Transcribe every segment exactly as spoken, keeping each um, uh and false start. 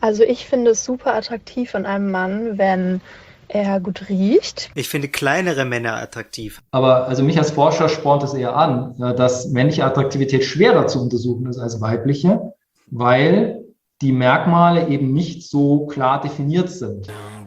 Also ich finde es super attraktiv an einem Mann, wenn er gut riecht. Ich finde kleinere Männer attraktiv. Aber also mich als Forscher spornt es eher an, äh, dass männliche Attraktivität schwerer zu untersuchen ist als weibliche, weil die Merkmale eben nicht so klar definiert sind.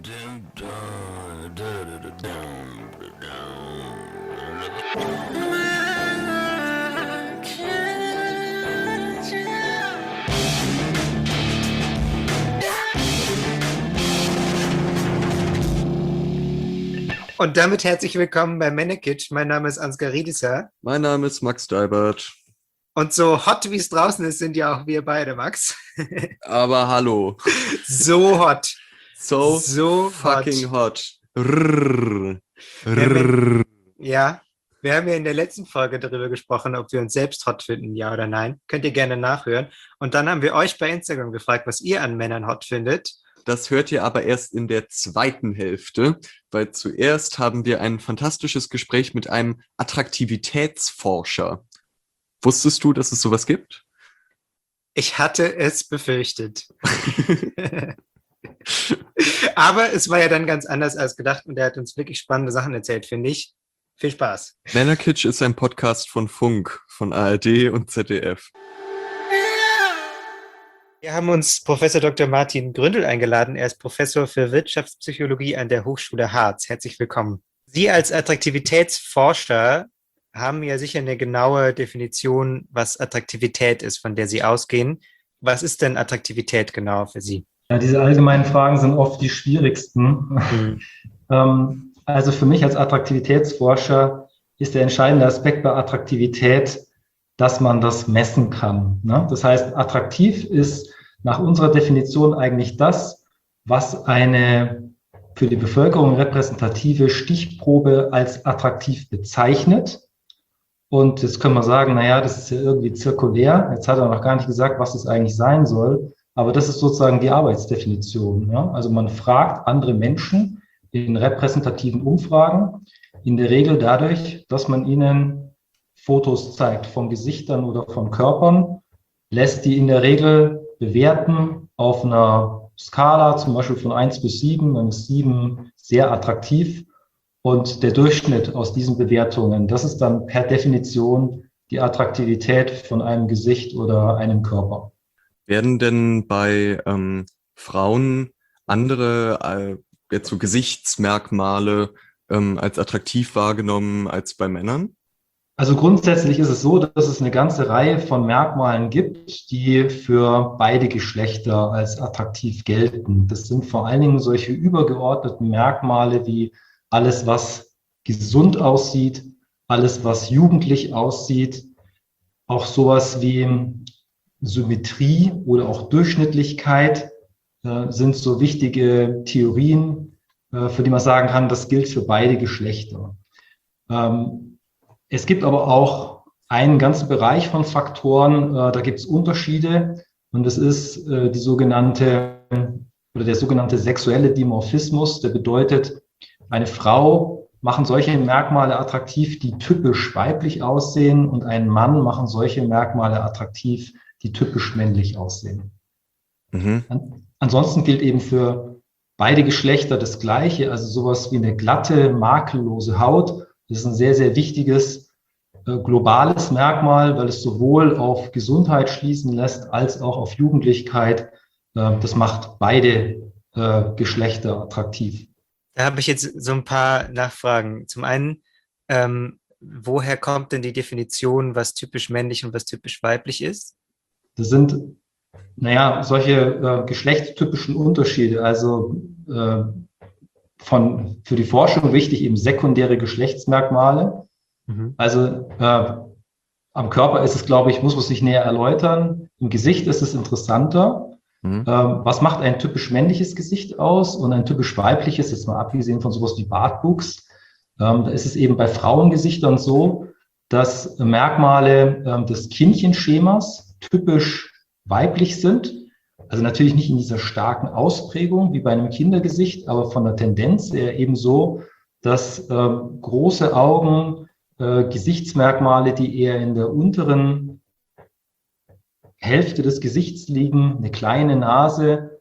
Und damit herzlich willkommen bei Männerkitsch. Mein Name ist Ansgar Riedisser. Mein Name ist Max Deibert. Und so hot, wie es draußen ist, sind ja auch wir beide, Max. Aber hallo. So hot. So, so fucking hot. hot. Rrr. Rrr. Ja, wir haben ja in der letzten Folge darüber gesprochen, ob wir uns selbst hot finden, ja oder nein. Könnt ihr gerne nachhören. Und dann haben wir euch bei Instagram gefragt, was ihr an Männern hot findet. Das hört ihr aber erst in der zweiten Hälfte, weil zuerst haben wir ein fantastisches Gespräch mit einem Attraktivitätsforscher. Wusstest du, dass es sowas gibt? Ich hatte es befürchtet. Aber es war ja dann ganz anders als gedacht und er hat uns wirklich spannende Sachen erzählt, finde ich. Viel Spaß. Männerkitsch ist ein Podcast von Funk, von A R D und Z D F. Wir haben uns Professor Doktor Martin Gründel eingeladen. Er ist Professor für Wirtschaftspsychologie an der Hochschule Harz. Herzlich willkommen. Sie als Attraktivitätsforscher haben ja sicher eine genaue Definition, was Attraktivität ist, von der Sie ausgehen. Was ist denn Attraktivität genau für Sie? Ja, diese allgemeinen Fragen sind oft die schwierigsten. Mhm. ähm, also für mich als Attraktivitätsforscher ist der entscheidende Aspekt bei Attraktivität, dass man das messen kann. Ne? Das heißt, attraktiv ist nach unserer Definition eigentlich das, was eine für die Bevölkerung repräsentative Stichprobe als attraktiv bezeichnet. Und jetzt können wir sagen, naja, das ist ja irgendwie zirkulär. Jetzt hat er noch gar nicht gesagt, was es eigentlich sein soll. Aber das ist sozusagen die Arbeitsdefinition. Ja? Also man fragt andere Menschen in repräsentativen Umfragen, in der Regel dadurch, dass man ihnen Fotos zeigt von Gesichtern oder von Körpern, lässt die in der Regel bewerten auf einer Skala, zum Beispiel von eins bis sieben, dann ist sieben sehr attraktiv und der Durchschnitt aus diesen Bewertungen, das ist dann per Definition die Attraktivität von einem Gesicht oder einem Körper. Werden denn bei ähm, Frauen andere äh, jetzt so Gesichtsmerkmale ähm, als attraktiv wahrgenommen als bei Männern? Also grundsätzlich ist es so, dass es eine ganze Reihe von Merkmalen gibt, die für beide Geschlechter als attraktiv gelten. Das sind vor allen Dingen solche übergeordneten Merkmale wie alles, was gesund aussieht, alles, was jugendlich aussieht, auch sowas wie Symmetrie oder auch Durchschnittlichkeit äh, sind so wichtige Theorien, äh, für die man sagen kann, das gilt für beide Geschlechter. Ähm, Es gibt aber auch einen ganzen Bereich von Faktoren, äh, da gibt es Unterschiede und das ist äh, die sogenannte oder der sogenannte sexuelle Dimorphismus, der bedeutet, eine Frau machen solche Merkmale attraktiv, die typisch weiblich aussehen und einen Mann machen solche Merkmale attraktiv, die typisch männlich aussehen. Mhm. An, ansonsten gilt eben für beide Geschlechter das Gleiche, also sowas wie eine glatte, makellose Haut. Das ist ein sehr, sehr wichtiges äh, globales Merkmal, weil es sowohl auf Gesundheit schließen lässt, als auch auf Jugendlichkeit. Äh, das macht beide äh, Geschlechter attraktiv. Da habe ich jetzt so ein paar Nachfragen. Zum einen, ähm, woher kommt denn die Definition, was typisch männlich und was typisch weiblich ist? Das sind, naja, solche äh, geschlechtstypischen Unterschiede, also äh, von, für die Forschung wichtig eben sekundäre Geschlechtsmerkmale. Mhm. Also äh, am Körper ist es, glaube ich, muss man sich näher erläutern. Im Gesicht ist es interessanter. Mhm. Ähm, was macht ein typisch männliches Gesicht aus und ein typisch weibliches, jetzt mal abgesehen von sowas wie Bartwuchs, ähm, da ist es eben bei Frauengesichtern so, dass Merkmale ähm, des Kindchenschemas typisch weiblich sind. Also natürlich nicht in dieser starken Ausprägung wie bei einem Kindergesicht, aber von der Tendenz her eben so, dass äh, große Augen, äh, Gesichtsmerkmale, die eher in der unteren Hälfte des Gesichts liegen, eine kleine Nase,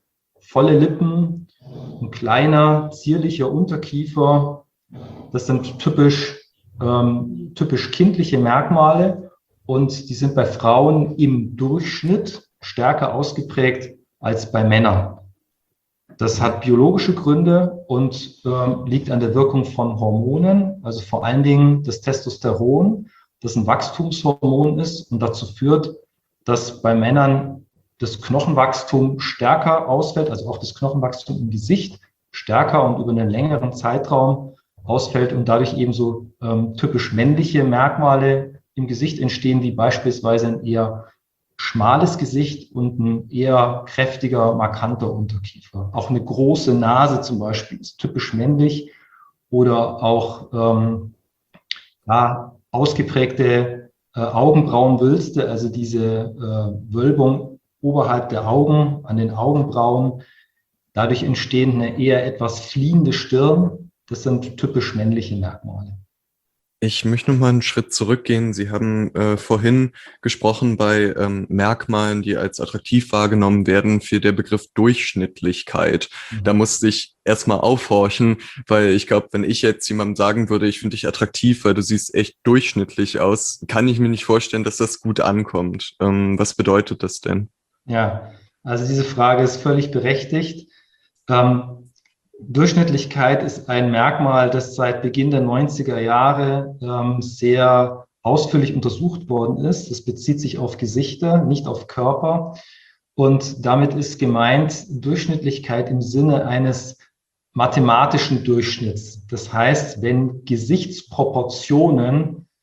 volle Lippen, ein kleiner, zierlicher Unterkiefer. Das sind typisch, ähm, typisch kindliche Merkmale und die sind bei Frauen im Durchschnitt stärker ausgeprägt als bei Männern. Das hat biologische Gründe und äh, liegt an der Wirkung von Hormonen, also vor allen Dingen das Testosteron, das ein Wachstumshormon ist und dazu führt, dass bei Männern das Knochenwachstum stärker ausfällt, also auch das Knochenwachstum im Gesicht stärker und über einen längeren Zeitraum ausfällt und dadurch ebenso ähm, typisch männliche Merkmale im Gesicht entstehen, wie beispielsweise ein eher schmales Gesicht und ein eher kräftiger, markanter Unterkiefer. Auch eine große Nase zum Beispiel ist typisch männlich oder auch ähm, ja, ausgeprägte äh, Augenbrauenwülste, also diese äh, Wölbung oberhalb der Augen, an den Augenbrauen. Dadurch entstehen eine eher etwas fliehende Stirn. Das sind typisch männliche Merkmale. Ich möchte noch mal einen Schritt zurückgehen. Sie haben äh, vorhin gesprochen bei ähm, Merkmalen, die als attraktiv wahrgenommen werden, für der Begriff Durchschnittlichkeit. Mhm. Da musste ich erstmal aufhorchen, weil ich glaube, wenn ich jetzt jemandem sagen würde, ich finde dich attraktiv, weil du siehst echt durchschnittlich aus, kann ich mir nicht vorstellen, dass das gut ankommt. Ähm, was bedeutet das denn? Ja, also diese Frage ist völlig berechtigt. Ähm, Durchschnittlichkeit ist ein Merkmal, das seit Beginn der neunziger Jahre ähm, sehr ausführlich untersucht worden ist. Das bezieht sich auf Gesichter, nicht auf Körper. Und damit ist gemeint Durchschnittlichkeit im Sinne eines mathematischen Durchschnitts. Das heißt, wenn Gesichtsproportionen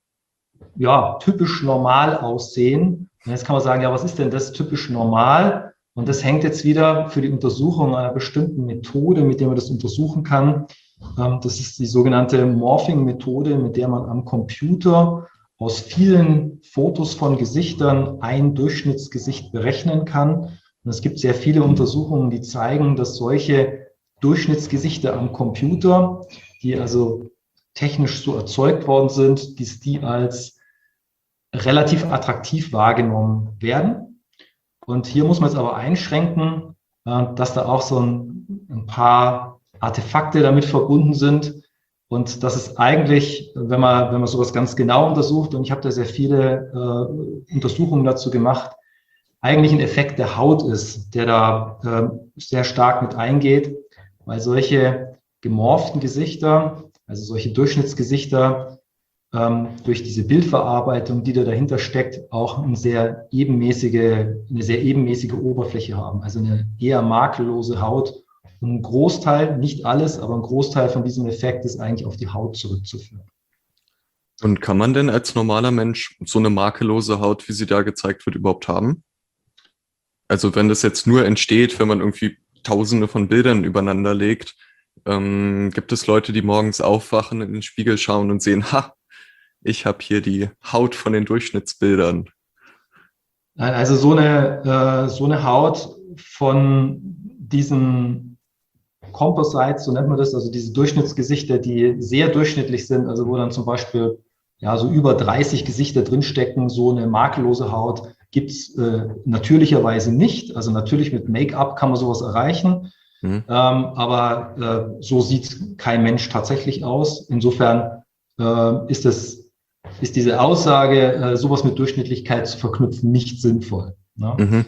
ja typisch normal aussehen, und jetzt kann man sagen, ja, was ist denn das typisch normal? Und das hängt jetzt wieder für die Untersuchung einer bestimmten Methode, mit der man das untersuchen kann. Das ist die sogenannte Morphing-Methode, mit der man am Computer aus vielen Fotos von Gesichtern ein Durchschnittsgesicht berechnen kann. Und es gibt sehr viele Untersuchungen, die zeigen, dass solche Durchschnittsgesichter am Computer, die also technisch so erzeugt worden sind, dass die als relativ attraktiv wahrgenommen werden. Und hier muss man es aber einschränken, dass da auch so ein, ein paar Artefakte damit verbunden sind. Und das ist eigentlich, wenn man, wenn man sowas ganz genau untersucht, und ich habe da sehr viele äh, Untersuchungen dazu gemacht, eigentlich ein Effekt der Haut ist, der da äh, sehr stark mit eingeht, weil solche gemorphten Gesichter, also solche Durchschnittsgesichter, durch diese Bildverarbeitung, die da dahinter steckt, auch eine sehr ebenmäßige, eine sehr ebenmäßige Oberfläche haben. Also eine eher makellose Haut. Und ein Großteil, nicht alles, aber ein Großteil von diesem Effekt ist eigentlich auf die Haut zurückzuführen. Und kann man denn als normaler Mensch so eine makellose Haut, wie sie da gezeigt wird, überhaupt haben? Also wenn das jetzt nur entsteht, wenn man irgendwie Tausende von Bildern übereinander legt, ähm, gibt es Leute, die morgens aufwachen, in den Spiegel schauen und sehen, ha, ich habe hier die Haut von den Durchschnittsbildern. Nein, also so eine, äh, so eine Haut von diesen Composites, so nennt man das, also diese Durchschnittsgesichter, die sehr durchschnittlich sind, also wo dann zum Beispiel ja so über dreißig Gesichter drinstecken, so eine makellose Haut gibt es äh, natürlicherweise nicht. Also natürlich mit Make-up kann man sowas erreichen, mhm. ähm, aber äh, so sieht kein Mensch tatsächlich aus. Insofern äh, ist es ist diese Aussage, äh, sowas mit Durchschnittlichkeit zu verknüpfen, nicht sinnvoll. Ne? Mhm.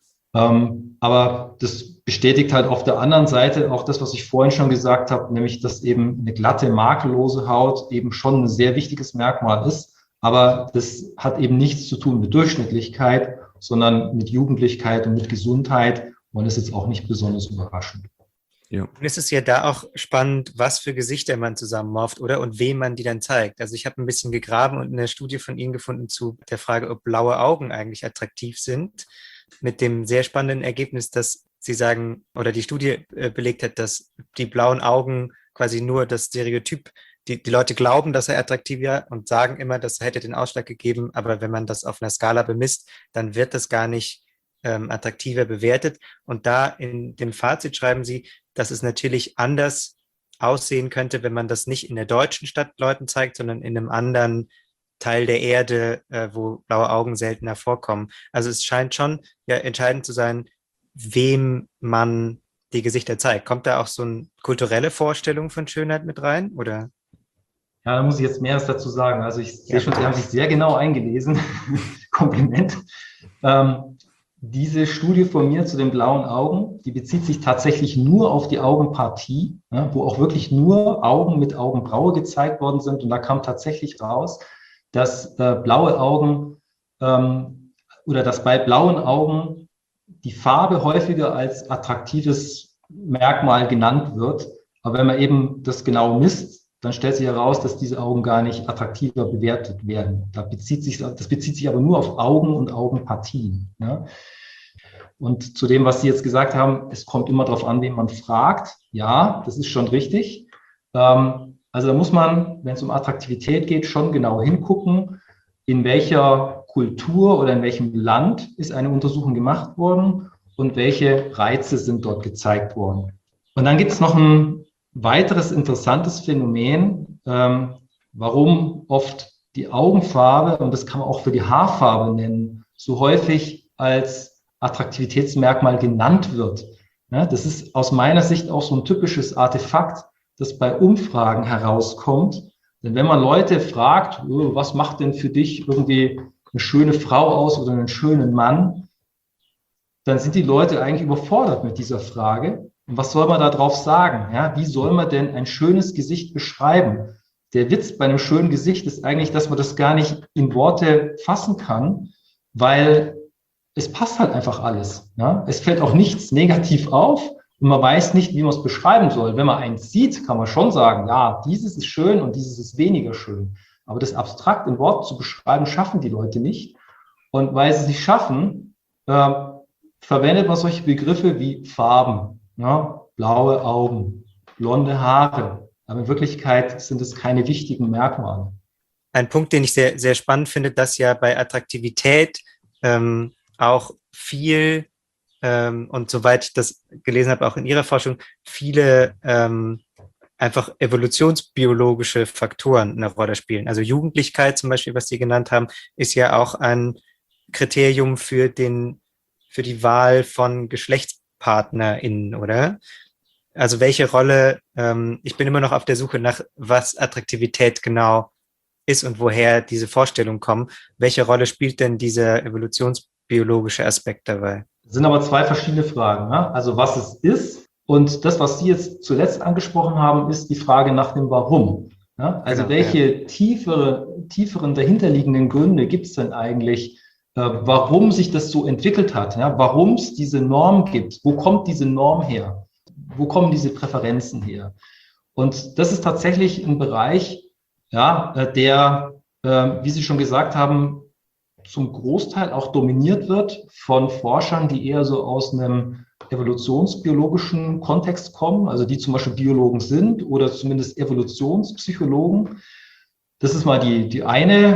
Ähm, aber das bestätigt halt auf der anderen Seite auch das, was ich vorhin schon gesagt habe, nämlich, dass eben eine glatte, makellose Haut eben schon ein sehr wichtiges Merkmal ist. Aber das hat eben nichts zu tun mit Durchschnittlichkeit, sondern mit Jugendlichkeit und mit Gesundheit und ist jetzt auch nicht besonders überraschend. Ja. Und es ist ja da auch spannend, was für Gesichter man zusammenmorpht, oder? Und wem man die dann zeigt. Also ich habe ein bisschen gegraben und eine Studie von Ihnen gefunden zu der Frage, ob blaue Augen eigentlich attraktiv sind. Mit dem sehr spannenden Ergebnis, dass Sie sagen, oder die Studie äh, belegt hat, dass die blauen Augen quasi nur das Stereotyp, die, die Leute glauben, dass er attraktiv wäre und sagen immer, das hätte den Ausschlag gegeben. Aber wenn man das auf einer Skala bemisst, dann wird das gar nicht ähm, attraktiver bewertet. Und da in dem Fazit schreiben Sie, dass es natürlich anders aussehen könnte, wenn man das nicht in der deutschen Stadt Leuten zeigt, sondern in einem anderen Teil der Erde, äh, wo blaue Augen seltener vorkommen. Also es scheint schon ja entscheidend zu sein, wem man die Gesichter zeigt. Kommt da auch so eine kulturelle Vorstellung von Schönheit mit rein, oder? Ja, da muss ich jetzt Mehres dazu sagen. Also ich sehe Ja. schon, Sie haben sich sehr genau eingelesen. Kompliment. Ähm, diese Studie von mir zu den blauen Augen, die bezieht sich tatsächlich nur auf die Augenpartie, ja, wo auch wirklich nur Augen mit Augenbraue gezeigt worden sind. Und da kam tatsächlich raus, dass äh, blaue Augen ähm, oder dass bei blauen Augen die Farbe häufiger als attraktives Merkmal genannt wird. Aber wenn man eben das genau misst, dann stellt sich heraus, dass diese Augen gar nicht attraktiver bewertet werden. Da bezieht sich, das bezieht sich aber nur auf Augen und Augenpartien. Ja. Und zu dem, was Sie jetzt gesagt haben, es kommt immer darauf an, wen man fragt. Ja, das ist schon richtig. Ähm, also da muss man, wenn es um Attraktivität geht, schon genau hingucken, in welcher Kultur oder in welchem Land ist eine Untersuchung gemacht worden und welche Reize sind dort gezeigt worden. Und dann gibt es noch ein weiteres interessantes Phänomen, ähm, warum oft die Augenfarbe, und das kann man auch für die Haarfarbe nennen, so häufig als Attraktivitätsmerkmal genannt wird. Ja, das ist aus meiner Sicht auch so ein typisches Artefakt, das bei Umfragen herauskommt. Denn wenn man Leute fragt, oh, was macht denn für dich irgendwie eine schöne Frau aus oder einen schönen Mann, dann sind die Leute eigentlich überfordert mit dieser Frage. Und was soll man da drauf sagen? Ja, wie soll man denn ein schönes Gesicht beschreiben? Der Witz bei einem schönen Gesicht ist eigentlich, dass man das gar nicht in Worte fassen kann, weil es passt halt einfach alles. Ja? Es fällt auch nichts negativ auf und man weiß nicht, wie man es beschreiben soll. Wenn man eins sieht, kann man schon sagen, ja, dieses ist schön und dieses ist weniger schön. Aber das abstrakt in Worten zu beschreiben, schaffen die Leute nicht. Und weil sie es nicht schaffen, äh, verwendet man solche Begriffe wie Farben. Ja, blaue Augen, blonde Haare. Aber in Wirklichkeit sind es keine wichtigen Merkmale. Ein Punkt, den ich sehr, sehr spannend finde, dass ja bei Attraktivität ähm, auch viel, ähm, und soweit ich das gelesen habe, auch in Ihrer Forschung, viele ähm, einfach evolutionsbiologische Faktoren eine Rolle spielen. Also Jugendlichkeit zum Beispiel, was Sie genannt haben, ist ja auch ein Kriterium für den, für die Wahl von GeschlechtspartnerInnen, oder? Also welche Rolle, ähm, ich bin immer noch auf der Suche nach, was Attraktivität genau ist und woher diese Vorstellungen kommen. Welche Rolle spielt denn dieser evolutionsbiologische Aspekt dabei? Das sind aber zwei verschiedene Fragen. Ne? Also was es ist und das, was Sie jetzt zuletzt angesprochen haben, ist die Frage nach dem Warum. Ne? Also Genau, welche ja. tiefere, tieferen dahinterliegenden Gründe gibt es denn eigentlich, warum sich das so entwickelt hat, ja, warum es diese Norm gibt, wo kommt diese Norm her, wo kommen diese Präferenzen her. Und das ist tatsächlich ein Bereich, ja, der, äh, wie Sie schon gesagt haben, zum Großteil auch dominiert wird von Forschern, die eher so aus einem evolutionsbiologischen Kontext kommen, also die zum Beispiel Biologen sind oder zumindest Evolutionspsychologen. Das ist mal die, die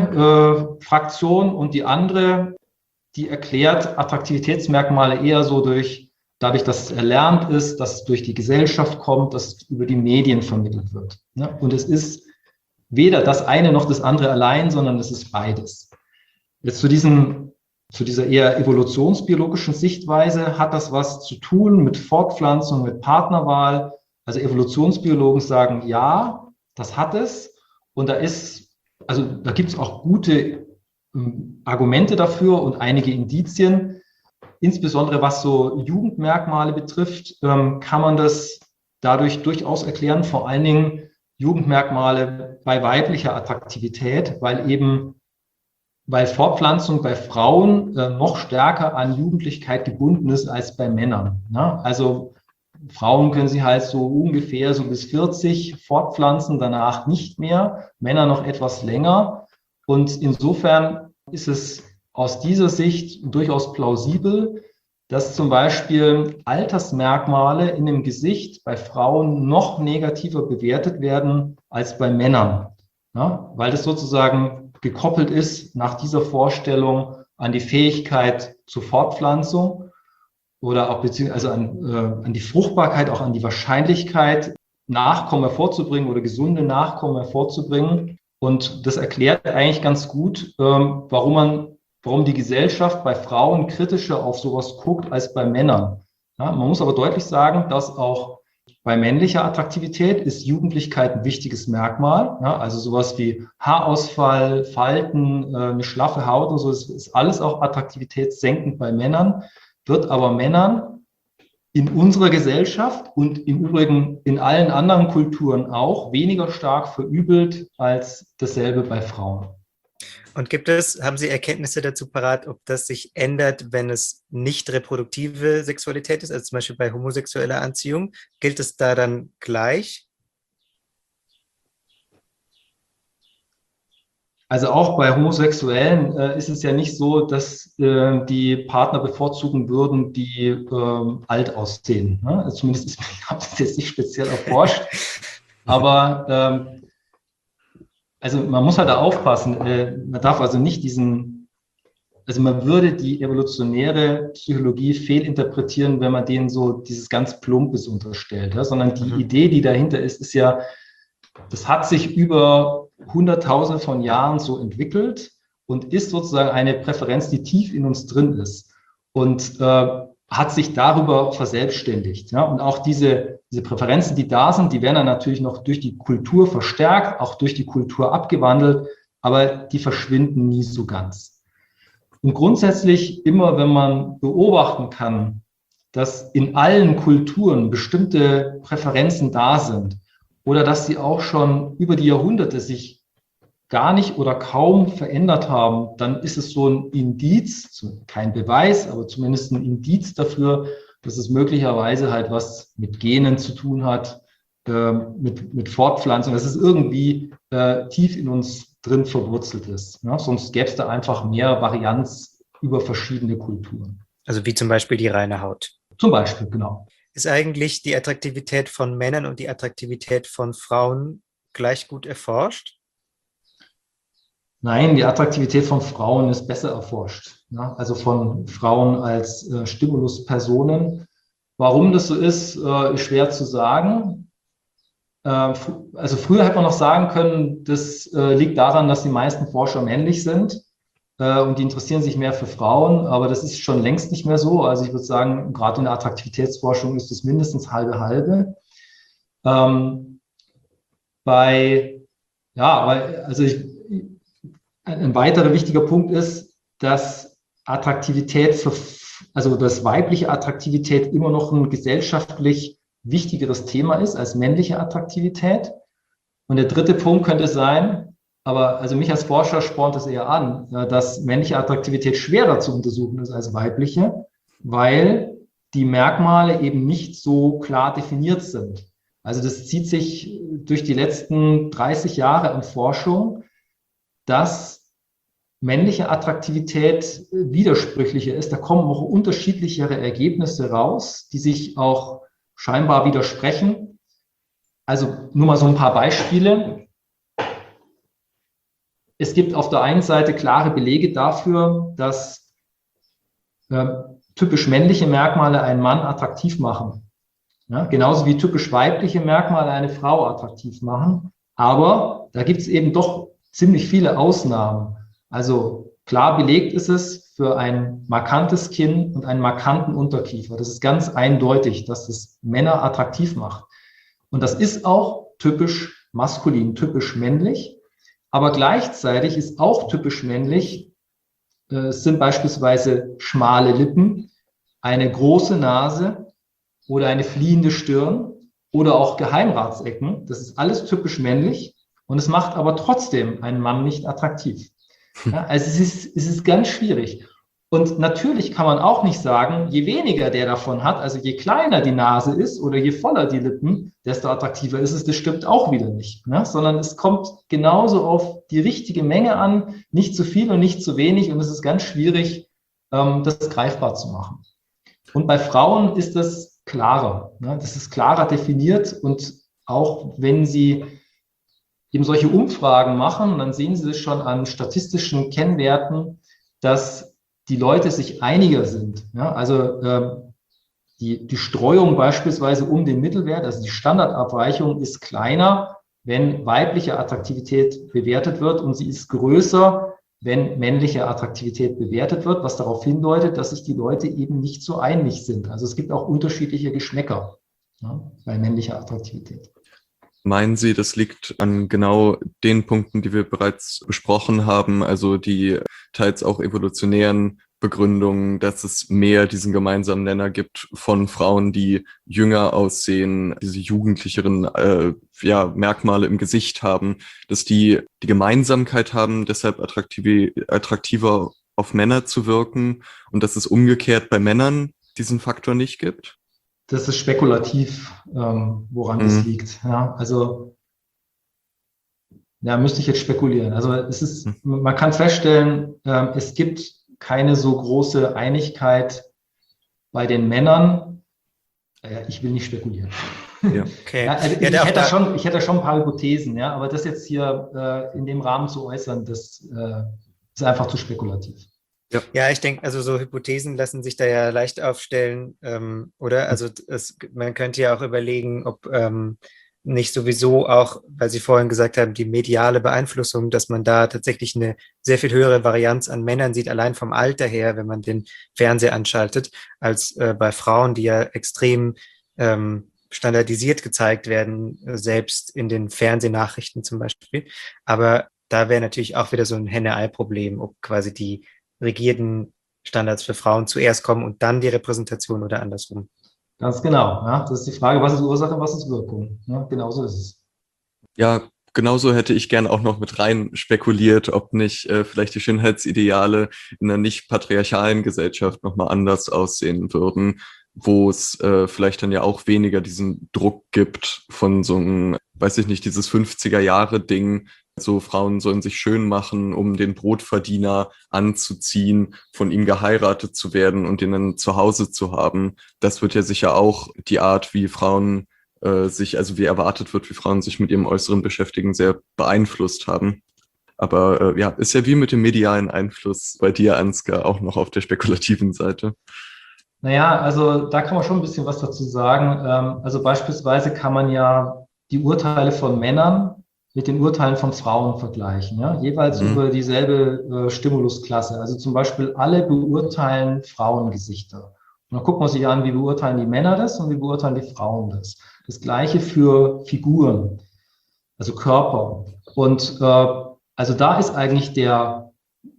eine äh, Fraktion und die andere, die erklärt Attraktivitätsmerkmale eher so durch, dadurch, dass es erlernt ist, dass es durch die Gesellschaft kommt, dass es über die Medien vermittelt wird. Ne? Und es ist weder das eine noch das andere allein, sondern es ist beides. Jetzt zu diesem, zu dieser eher evolutionsbiologischen Sichtweise hat das was zu tun mit Fortpflanzung, mit Partnerwahl. Also Evolutionsbiologen sagen, ja, das hat es. Und da ist, also da gibt es auch gute ähm, Argumente dafür und einige Indizien. Insbesondere was so Jugendmerkmale betrifft, ähm, kann man das dadurch durchaus erklären, vor allen Dingen Jugendmerkmale bei weiblicher Attraktivität, weil eben, weil Fortpflanzung bei Frauen äh, noch stärker an Jugendlichkeit gebunden ist als bei Männern. Ne? Also Frauen können sie halt so ungefähr so bis vierzig fortpflanzen, danach nicht mehr, Männer noch etwas länger. Und insofern ist es aus dieser Sicht durchaus plausibel, dass zum Beispiel Altersmerkmale in dem Gesicht bei Frauen noch negativer bewertet werden als bei Männern. Ja, weil das sozusagen gekoppelt ist nach dieser Vorstellung an die Fähigkeit zur Fortpflanzung. Oder auch beziehungsweise an, äh, an die Fruchtbarkeit, auch an die Wahrscheinlichkeit, Nachkommen hervorzubringen oder gesunde Nachkommen hervorzubringen. Und das erklärt eigentlich ganz gut, ähm, warum man, warum die Gesellschaft bei Frauen kritischer auf sowas guckt als bei Männern. Ja, man muss aber deutlich sagen, dass auch bei männlicher Attraktivität ist Jugendlichkeit ein wichtiges Merkmal. Ja, also sowas wie Haarausfall, Falten, eine schlaffe Haut und so, das ist alles auch attraktivitätssenkend bei Männern, wird aber Männern in unserer Gesellschaft und im Übrigen in allen anderen Kulturen auch weniger stark verübelt als dasselbe bei Frauen. Und gibt es, haben Sie Erkenntnisse dazu parat, ob das sich ändert, wenn es nicht reproduktive Sexualität ist, also zum Beispiel bei homosexueller Anziehung? Gilt es da dann gleich? Also auch bei Homosexuellen äh, ist es ja nicht so, dass äh, die Partner bevorzugen würden, die äh, alt aussehen. Ne? Also zumindest ist, ich habe das jetzt nicht speziell erforscht, aber ähm, also man muss halt da aufpassen, äh, man darf also nicht diesen, also man würde die evolutionäre Psychologie fehlinterpretieren, wenn man denen so dieses ganz Plumpes unterstellt, ja? Sondern die mhm. Idee, die dahinter ist, ist ja, das hat sich über Hunderttausende von Jahren so entwickelt und ist sozusagen eine Präferenz, die tief in uns drin ist und äh, hat sich darüber verselbstständigt. Ja? Und auch diese, diese Präferenzen, die da sind, die werden dann natürlich noch durch die Kultur verstärkt, auch durch die Kultur abgewandelt, aber die verschwinden nie so ganz. Und grundsätzlich immer, wenn man beobachten kann, dass in allen Kulturen bestimmte Präferenzen da sind oder dass sie auch schon über die Jahrhunderte sich gar nicht oder kaum verändert haben, dann ist es so ein Indiz, kein Beweis, aber zumindest ein Indiz dafür, dass es möglicherweise halt was mit Genen zu tun hat, äh, mit, mit Fortpflanzung, dass es irgendwie äh, tief in uns drin verwurzelt ist. Ja? Sonst gäbe es da einfach mehr Varianz über verschiedene Kulturen. Also wie zum Beispiel die reine Haut. Zum Beispiel, genau. Ist eigentlich die Attraktivität von Männern und die Attraktivität von Frauen gleich gut erforscht? Nein, die Attraktivität von Frauen ist besser erforscht. Ja, also von Frauen als äh, Stimuluspersonen. Warum das so ist, äh, ist schwer zu sagen. Äh, also früher hätte man noch sagen können, das äh, liegt daran, dass die meisten Forscher männlich sind äh, und die interessieren sich mehr für Frauen, aber das ist schon längst nicht mehr so. Also ich würde sagen, gerade in der Attraktivitätsforschung ist es mindestens halbe halbe. Ähm, bei, ja, weil, also ich, ein weiterer wichtiger Punkt ist, dass Attraktivität, für, also dass weibliche Attraktivität immer noch ein gesellschaftlich wichtigeres Thema ist als männliche Attraktivität. Und der dritte Punkt könnte sein, aber also mich als Forscher spornt es eher an, dass männliche Attraktivität schwerer zu untersuchen ist als weibliche, weil die Merkmale eben nicht so klar definiert sind. Also das zieht sich durch die letzten dreißig Jahre an Forschung, dass männliche Attraktivität widersprüchlicher ist. Da kommen auch unterschiedlichere Ergebnisse raus, die sich auch scheinbar widersprechen. Also nur mal so ein paar Beispiele. Es gibt auf der einen Seite klare Belege dafür, dass äh, typisch männliche Merkmale einen Mann attraktiv machen. Ja, genauso wie typisch weibliche Merkmale eine Frau attraktiv machen. Aber da gibt es eben doch ziemlich viele Ausnahmen. Also klar belegt ist es für ein markantes Kinn und einen markanten Unterkiefer. Das ist ganz eindeutig, dass es Männer attraktiv macht. Und das ist auch typisch maskulin, typisch männlich. Aber gleichzeitig ist auch typisch männlich, äh, es sind beispielsweise schmale Lippen, eine große Nase oder eine fliehende Stirn oder auch Geheimratsecken. Das ist alles typisch männlich. Und es macht aber trotzdem einen Mann nicht attraktiv. Ja, also es ist, es ist ganz schwierig. Und natürlich kann man auch nicht sagen, je weniger der davon hat, also je kleiner die Nase ist oder je voller die Lippen, desto attraktiver ist es. Das stimmt auch wieder nicht. Ne? Sondern es kommt genauso auf die richtige Menge an, nicht zu viel und nicht zu wenig. Und es ist ganz schwierig, ähm, das greifbar zu machen. Und bei Frauen ist das klarer. Ne? Das ist klarer definiert. Und auch wenn sie eben solche Umfragen machen, dann sehen Sie das schon an statistischen Kennwerten, dass die Leute sich einiger sind. Ja, also äh, die, die Streuung beispielsweise um den Mittelwert, also die Standardabweichung ist kleiner, wenn weibliche Attraktivität bewertet wird und sie ist größer, wenn männliche Attraktivität bewertet wird, was darauf hindeutet, dass sich die Leute eben nicht so einig sind. Also es gibt auch unterschiedliche Geschmäcker, ja, bei männlicher Attraktivität. Meinen Sie, das liegt an genau den Punkten, die wir bereits besprochen haben, also die teils auch evolutionären Begründungen, dass es mehr diesen gemeinsamen Nenner gibt von Frauen, die jünger aussehen, diese jugendlicheren äh, ja, Merkmale im Gesicht haben, dass die die Gemeinsamkeit haben, deshalb attraktiv, attraktiver auf Männer zu wirken und dass es umgekehrt bei Männern diesen Faktor nicht gibt? Das ist spekulativ, ähm, woran mhm. das liegt. Ja, also ja, müsste ich jetzt spekulieren. Also es ist, mhm. man kann feststellen, äh, es gibt keine so große Einigkeit bei den Männern. Äh, ich will nicht spekulieren. Ja, okay. Ja, also ja, ich, hätte da schon, ich hätte schon ein paar Hypothesen, ja, aber das jetzt hier äh, in dem Rahmen zu äußern, das äh, ist einfach zu spekulativ. Ja, ja, ich denke, also so Hypothesen lassen sich da ja leicht aufstellen, ähm, oder? Also es, man könnte ja auch überlegen, ob ähm, nicht sowieso auch, weil Sie vorhin gesagt haben, die mediale Beeinflussung, dass man da tatsächlich eine sehr viel höhere Varianz an Männern sieht, allein vom Alter her, wenn man den Fernseher anschaltet, als äh, bei Frauen, die ja extrem ähm, standardisiert gezeigt werden, selbst in den Fernsehnachrichten zum Beispiel. Aber da wäre natürlich auch wieder so ein Henne-Ei-Problem, ob quasi die rigiden Standards für Frauen zuerst kommen und dann die Repräsentation oder andersrum. Ganz genau. Ja. Das ist die Frage, was ist Ursache, was ist Wirkung? Ja, genauso ist es. Ja, genauso hätte ich gern auch noch mit rein spekuliert, ob nicht äh, vielleicht die Schönheitsideale in einer nicht patriarchalen Gesellschaft nochmal anders aussehen würden, wo es äh, vielleicht dann ja auch weniger diesen Druck gibt von so einem, weiß ich nicht, dieses fünfziger-Jahre-Ding, so Frauen sollen sich schön machen, um den Brotverdiener anzuziehen, von ihm geheiratet zu werden und ihn dann zu Hause zu haben. Das wird ja sicher auch die Art, wie Frauen äh, sich, also wie erwartet wird, wie Frauen sich mit ihrem Äußeren beschäftigen, sehr beeinflusst haben. Aber äh, ja, ist ja wie mit dem medialen Einfluss bei dir, Ansgar, auch noch auf der spekulativen Seite. Naja, also da kann man schon ein bisschen was dazu sagen. Ähm, also beispielsweise kann man ja die Urteile von Männern mit den Urteilen von Frauen vergleichen, ja, jeweils mhm. über dieselbe äh, Stimulusklasse. Also zum Beispiel alle beurteilen Frauengesichter. Und dann guckt man sich an, wie beurteilen die Männer das und wie beurteilen die Frauen das. Das Gleiche für Figuren, also Körper. Und äh, also da ist eigentlich der,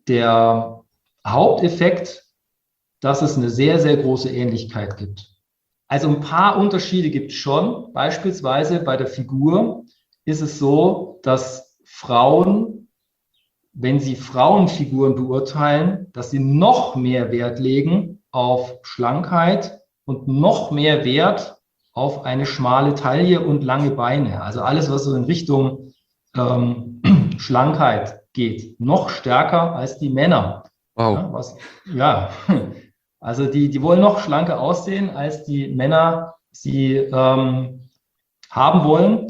der Haupteffekt, dass es eine sehr, sehr große Ähnlichkeit gibt. Also ein paar Unterschiede gibt es schon. Beispielsweise bei der Figur ist es so, dass Frauen, wenn sie Frauenfiguren beurteilen, dass sie noch mehr Wert legen auf Schlankheit und noch mehr Wert auf eine schmale Taille und lange Beine. Also alles, was so in Richtung ähm, Schlankheit geht, noch stärker als die Männer. Wow. Ja, was, ja. Also die, die wollen noch schlanker aussehen, als die Männer sie ähm, haben wollen.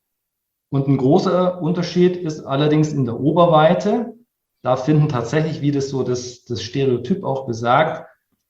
Und ein großer Unterschied ist allerdings in der Oberweite. Da finden tatsächlich, wie das so das, das Stereotyp auch besagt,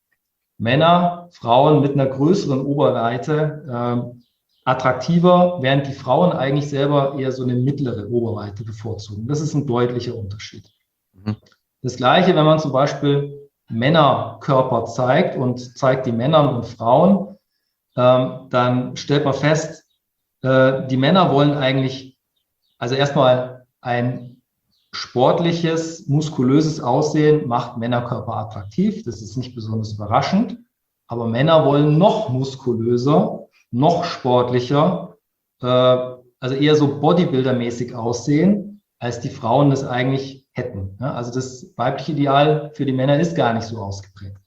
Männer, Frauen mit einer größeren Oberweite äh, attraktiver, während die Frauen eigentlich selber eher so eine mittlere Oberweite bevorzugen. Das ist ein deutlicher Unterschied. Mhm. Das Gleiche, wenn man zum Beispiel Männerkörper zeigt und zeigt die Männern und Frauen, ähm, dann stellt man fest, äh, die Männer wollen eigentlich, also erstmal ein sportliches, muskulöses Aussehen macht Männerkörper attraktiv. Das ist nicht besonders überraschend. Aber Männer wollen noch muskulöser, noch sportlicher, äh, also eher so Bodybuilder-mäßig aussehen, als die Frauen das eigentlich hätten. Ja, also das weibliche Ideal für die Männer ist gar nicht so ausgeprägt.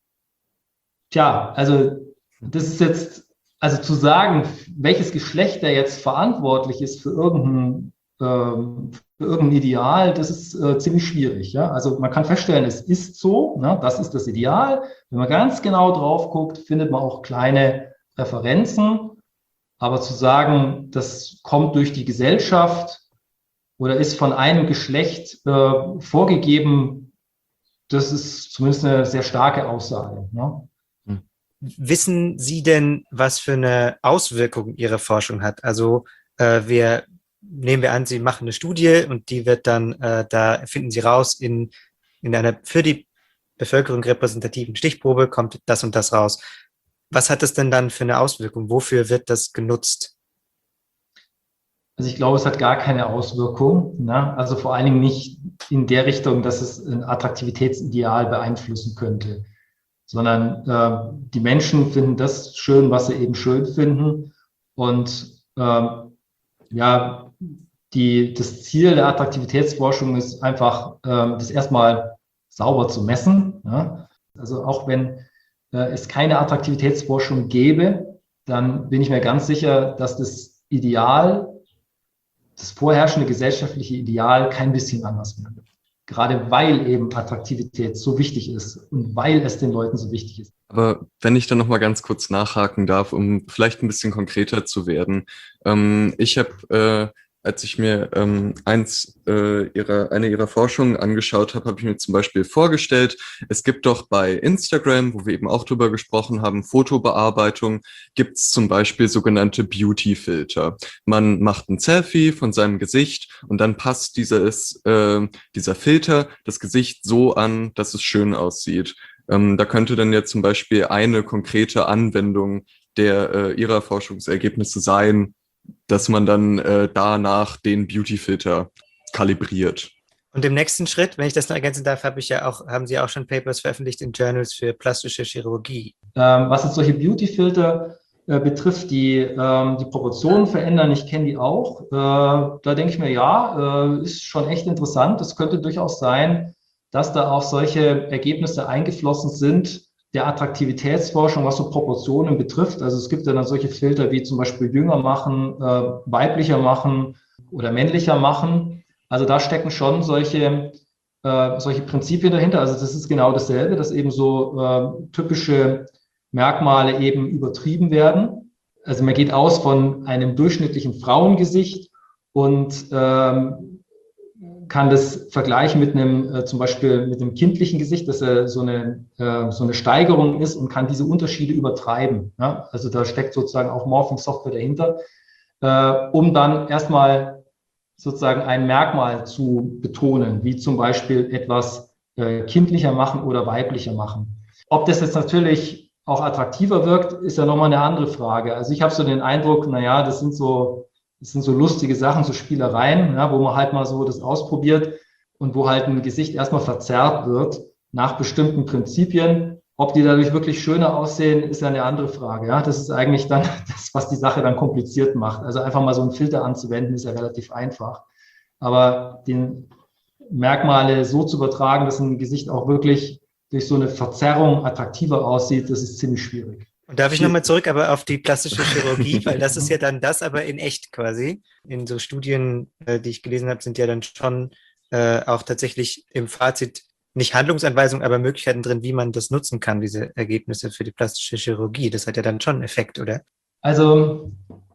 Tja, also das ist jetzt, also zu sagen, welches Geschlecht da jetzt verantwortlich ist für irgendein, ähm, für irgendein Ideal, das ist äh, ziemlich schwierig. Ja? Also man kann feststellen, es ist so, ne? Das ist das Ideal. Wenn man ganz genau drauf guckt, findet man auch kleine Präferenzen. Aber zu sagen, das kommt durch die Gesellschaft oder ist von einem Geschlecht äh, vorgegeben, das ist zumindest eine sehr starke Aussage. Ne? Wissen Sie denn, was für eine Auswirkung Ihre Forschung hat? Also äh, wir nehmen wir an, Sie machen eine Studie und die wird dann, äh, da finden Sie raus, in, in einer für die Bevölkerung repräsentativen Stichprobe kommt das und das raus. Was hat das denn dann für eine Auswirkung? Wofür wird das genutzt? Also ich glaube, es hat gar keine Auswirkung. Ne? Also vor allen Dingen nicht in der Richtung, dass es ein Attraktivitätsideal beeinflussen könnte, sondern äh, die Menschen finden das schön, was sie eben schön finden. Und äh, ja, die, das Ziel der Attraktivitätsforschung ist einfach, äh, das erstmal sauber zu messen. Ja? Also auch wenn äh, es keine Attraktivitätsforschung gäbe, dann bin ich mir ganz sicher, dass das Ideal, das vorherrschende gesellschaftliche Ideal kein bisschen anders wäre. Gerade weil eben Attraktivität so wichtig ist und weil es den Leuten so wichtig ist. Aber wenn ich dann noch mal ganz kurz nachhaken darf, um vielleicht ein bisschen konkreter zu werden. Ähm, ich habe, äh, als ich mir ähm, eins äh, ihrer, eine ihrer Forschungen angeschaut habe, habe ich mir zum Beispiel vorgestellt, es gibt doch bei Instagram, wo wir eben auch drüber gesprochen haben, Fotobearbeitung, gibt es zum Beispiel sogenannte Beauty-Filter. Man macht ein Selfie von seinem Gesicht und dann passt dieses, äh, dieser Filter das Gesicht so an, dass es schön aussieht. Ähm, da könnte dann ja zum Beispiel eine konkrete Anwendung der äh, ihrer Forschungsergebnisse sein, dass man dann äh, danach den Beauty-Filter kalibriert. Und im nächsten Schritt, wenn ich das noch ergänzen darf, habe ich ja auch, haben Sie auch schon Papers veröffentlicht in Journals für plastische Chirurgie. Ähm, was jetzt solche Beauty-Filter äh, betrifft, die ähm, die Proportionen verändern, ich kenne die auch. Äh, da denke ich mir, ja, äh, ist schon echt interessant. Es könnte durchaus sein, dass da auch solche Ergebnisse eingeflossen sind, der Attraktivitätsforschung, was so Proportionen betrifft. Also es gibt ja dann solche Filter wie zum Beispiel jünger machen, äh, weiblicher machen oder männlicher machen. Also da stecken schon solche, äh, solche Prinzipien dahinter. Also das ist genau dasselbe, dass eben so äh, typische Merkmale eben übertrieben werden. Also man geht aus von einem durchschnittlichen Frauengesicht und ähm, kann das vergleichen mit einem, äh, zum Beispiel mit einem kindlichen Gesicht, dass er so eine, äh, so eine Steigerung ist und kann diese Unterschiede übertreiben. Ja? Also da steckt sozusagen auch Morphing-Software dahinter, äh, um dann erstmal sozusagen ein Merkmal zu betonen, wie zum Beispiel etwas äh, kindlicher machen oder weiblicher machen. Ob das jetzt natürlich auch attraktiver wirkt, ist ja nochmal eine andere Frage. Also ich habe so den Eindruck, naja, das sind so Das sind so lustige Sachen, so Spielereien, ja, wo man halt mal so das ausprobiert und wo halt ein Gesicht erstmal verzerrt wird nach bestimmten Prinzipien. Ob die dadurch wirklich schöner aussehen, ist ja eine andere Frage. Ja, das ist eigentlich dann das, was die Sache dann kompliziert macht. Also einfach mal so einen Filter anzuwenden, ist ja relativ einfach. Aber den Merkmale so zu übertragen, dass ein Gesicht auch wirklich durch so eine Verzerrung attraktiver aussieht, das ist ziemlich schwierig. Und darf ich nochmal zurück aber auf die plastische Chirurgie, weil das ist ja dann das, aber in echt quasi. In so Studien, äh, die ich gelesen habe, sind ja dann schon äh, auch tatsächlich im Fazit nicht Handlungsanweisungen, aber Möglichkeiten drin, wie man das nutzen kann, diese Ergebnisse für die plastische Chirurgie. Das hat ja dann schon einen Effekt, oder? Also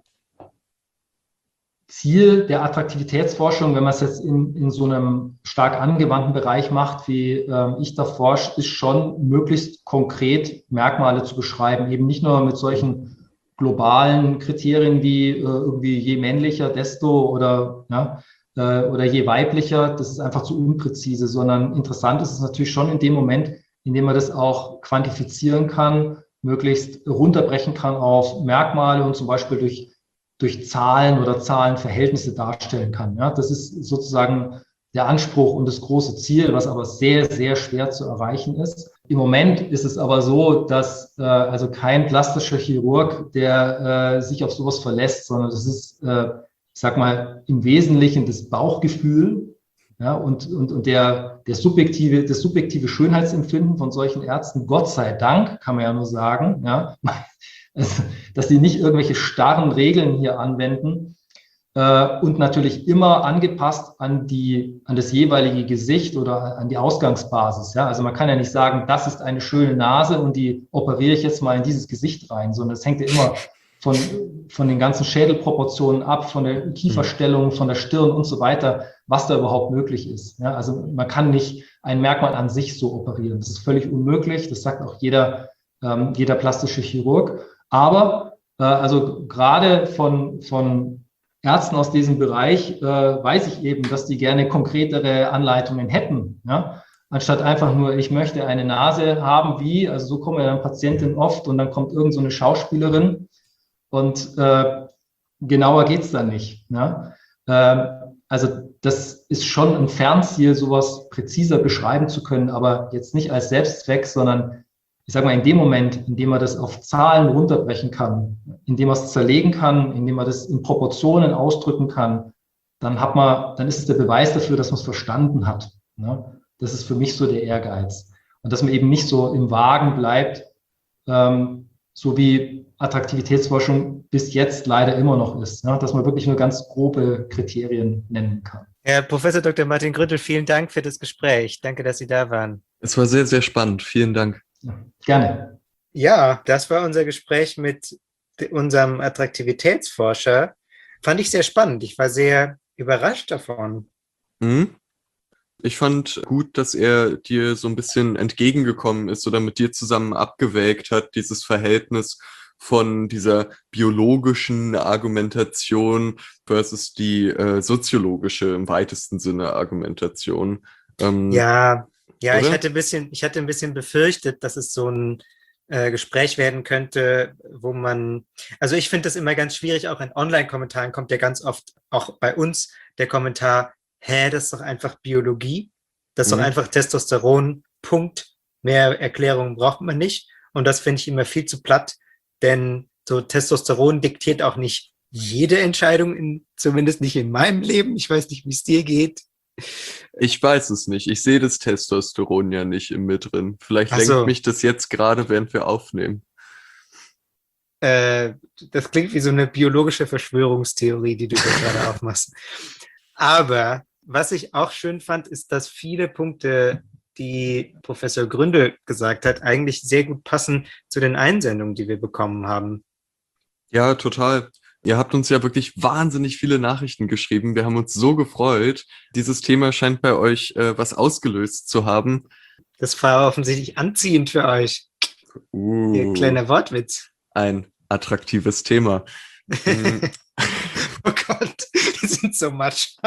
Ziel der Attraktivitätsforschung, wenn man es jetzt in, in so einem stark angewandten Bereich macht, wie äh, ich da forsche, ist schon möglichst konkret Merkmale zu beschreiben, eben nicht nur mit solchen globalen Kriterien wie äh, irgendwie je männlicher, desto oder, ja, äh, oder je weiblicher, das ist einfach zu unpräzise, sondern interessant ist es natürlich schon in dem Moment, in dem man das auch quantifizieren kann, möglichst runterbrechen kann auf Merkmale und zum Beispiel durch durch Zahlen oder Zahlenverhältnisse darstellen kann. Ja, das ist sozusagen der Anspruch und das große Ziel, was aber sehr, sehr schwer zu erreichen ist. Im Moment ist es aber so, dass äh, also kein plastischer Chirurg, der äh, sich auf sowas verlässt, sondern das ist, äh, ich sag mal, im Wesentlichen das Bauchgefühl, ja, und, und, und der, der subjektive, das subjektive Schönheitsempfinden von solchen Ärzten, Gott sei Dank, kann man ja nur sagen, ja, dass die nicht irgendwelche starren Regeln hier anwenden äh, und natürlich immer angepasst an die, an das jeweilige Gesicht oder an die Ausgangsbasis. Ja? Also man kann ja nicht sagen, das ist eine schöne Nase und die operiere ich jetzt mal in dieses Gesicht rein, sondern es hängt ja immer von, von den ganzen Schädelproportionen ab, von der Kieferstellung, von der Stirn und so weiter, was da überhaupt möglich ist. Ja? Also man kann nicht ein Merkmal an sich so operieren. Das ist völlig unmöglich. Das sagt auch jeder, ähm, jeder plastische Chirurg. Aber äh, also gerade von, von Ärzten aus diesem Bereich äh, weiß ich eben, dass die gerne konkretere Anleitungen hätten. Ja? Anstatt einfach nur, ich möchte eine Nase haben, wie, also so kommen ja dann Patientinnen oft und dann kommt irgend so eine Schauspielerin und äh, genauer geht's dann nicht. Ne? Äh, also das ist schon ein Fernziel, sowas präziser beschreiben zu können, aber jetzt nicht als Selbstzweck, sondern ich sage mal, in dem Moment, in dem man das auf Zahlen runterbrechen kann, indem man es zerlegen kann, indem man das in Proportionen ausdrücken kann, dann hat man, dann ist es der Beweis dafür, dass man es verstanden hat. Ne? Das ist für mich so der Ehrgeiz. Und dass man eben nicht so im Wagen bleibt, ähm, so wie Attraktivitätsforschung bis jetzt leider immer noch ist, ne? Dass man wirklich nur ganz grobe Kriterien nennen kann. Herr Professor Doktor Martin Gründel, vielen Dank für das Gespräch. Danke, dass Sie da waren. Es war sehr, sehr spannend. Vielen Dank. Ja, gerne. Ja, das war unser Gespräch mit unserem Attraktivitätsforscher. Fand ich sehr spannend. Ich war sehr überrascht davon. Mhm. Ich fand gut, dass er dir so ein bisschen entgegengekommen ist oder mit dir zusammen abgewägt hat, dieses Verhältnis von dieser biologischen Argumentation versus die äh, soziologische, im weitesten Sinne Argumentation. Ähm, Ja, ja, ich oder? hatte ein bisschen, ich hatte ein bisschen befürchtet, dass es so ein äh, Gespräch werden könnte, wo man, also ich finde das immer ganz schwierig, auch in Online-Kommentaren kommt ja ganz oft, auch bei uns, der Kommentar, hä, das ist doch einfach Biologie, das ist doch Mhm. einfach Testosteron, Punkt, mehr Erklärungen braucht man nicht und das finde ich immer viel zu platt, denn so Testosteron diktiert auch nicht jede Entscheidung, in, zumindest nicht in meinem Leben, ich weiß nicht, wie es dir geht. Ich weiß es nicht. Ich sehe das Testosteron ja nicht in mir drin. Vielleicht Ach lenkt so. mich das jetzt gerade, während wir aufnehmen. Äh, das klingt wie so eine biologische Verschwörungstheorie, die du da gerade aufmachst. Aber was ich auch schön fand, ist, dass viele Punkte, die Professor Gründel gesagt hat, eigentlich sehr gut passen zu den Einsendungen, die wir bekommen haben. Ja, total. Ihr habt uns ja wirklich wahnsinnig viele Nachrichten geschrieben. Wir haben uns so gefreut. Dieses Thema scheint bei euch äh, was ausgelöst zu haben. Das war offensichtlich anziehend für euch. Uh, Ihr kleiner Wortwitz. Ein attraktives Thema. Mm. Oh Gott, die sind so matsch.